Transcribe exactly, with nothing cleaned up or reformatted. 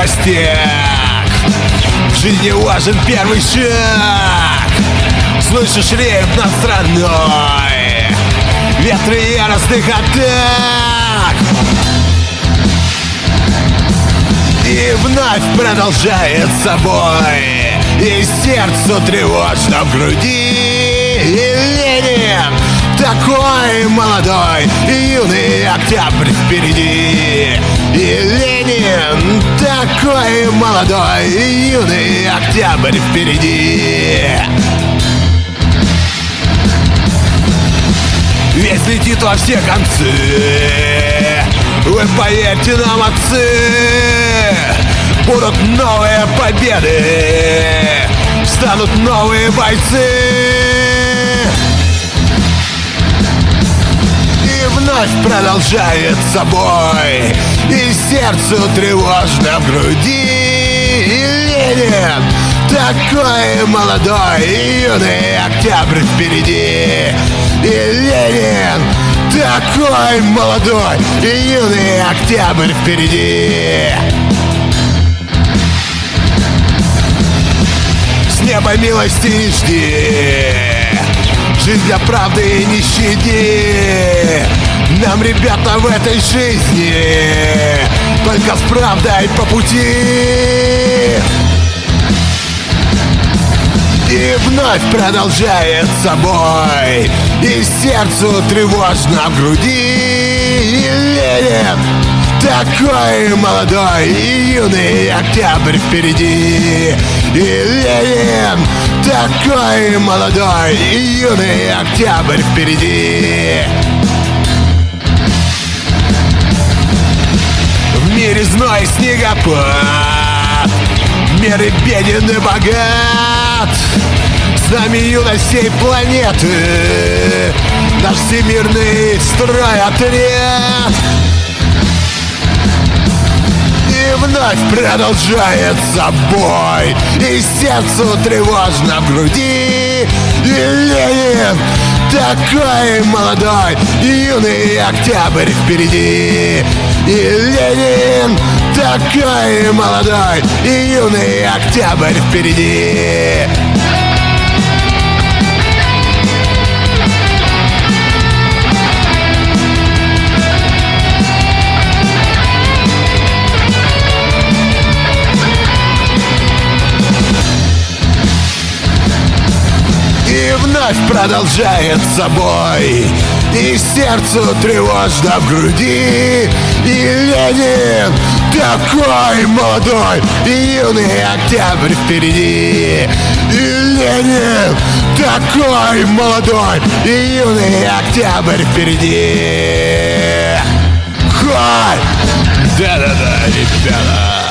костях. В жизни важен первый шаг. Слышишь, реют над страной ветры яростных атак. И вновь продолжает собой, и сердцу тревожно в груди. И Ленин такой молодой, и юный октябрь впереди. И Ленин такой молодой, и юный октябрь впереди. Весь летит во все концы. Вы поверьте нам, отцы, будут новые победы, станут новые бойцы. И вновь продолжает собой, и сердцу тревожно в груди. И Ленин такой молодой, и юный октябрь впереди. И Ленин такой молодой, и юный октябрь впереди. С неба милости не жди, жизнь для правды не щади. Нам, ребята, в этой жизни только с правдой по пути. И вновь продолжает собой, и сердцу тревожно в груди. И Ленин такой молодой, и юный октябрь впереди. И Ленин такой молодой, и юный октябрь впереди. В мире зной снегопад, мир и беден и богат. С нами юность всей планеты, наш всемирный стройотряд. И вновь продолжает собой, и сердцу тревожно в груди. И Ленин такой молодой, и юный октябрь впереди. И Ленин такой молодой, и юный октябрь впереди. И вновь продолжает собой, и сердцу тревожно в груди. И Ленин такой молодой, и юный октябрь впереди. И Ленин такой молодой, и юный октябрь впереди. Хай! Да-да-да, ребята!